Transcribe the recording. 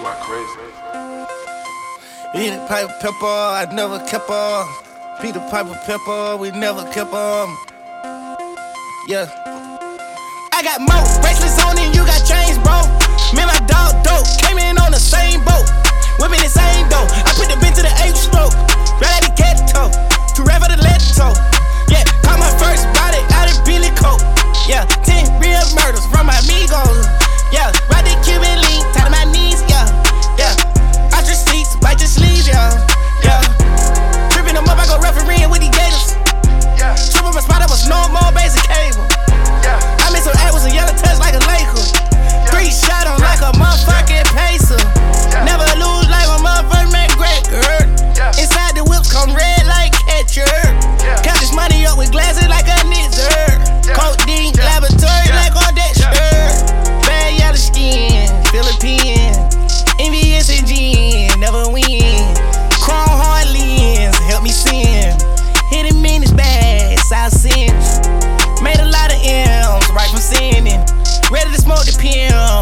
my crazy. Peter Piper Pepper, I never kept on. Peter Piper Pepper, we never kept on. Yeah. I got more bracelets on than you got chains, bro. Me and my dog dope came in on the same boat. Whipping the same dough. I put the bin to the 8th stroke. Right at the ghetto. To rev the leto. Yeah, caught my first body out of Billy Coat. Yeah, 10 real murders from my amigos. Yeah, ride the Cuban link, tied to my knees. Yeah, yeah. Out your seats, bite your sleeves. Yeah, yeah. Tripping them up, I go refereeing with these gators. Yeah. Tripping my spot, I was no more basic cable. Yeah. I made some act with some yellow touch like a Laker. Yeah. 3 shot on like a motherfucking pacer. Yeah. Never lose like a motherfucking McGregor. Yeah. Inside the whips come red like ketchup. Yeah. Count this money up with glasses like a nizzer. Yeah. Codeine, laboratory like on that shirt. Bad yellow skin, Philippine. Envious and gin, never win. Chrome hard lens, help me sin. Hit him in his bag, South Central. Made a lot of M's right from sinning. Ready to smoke the PM.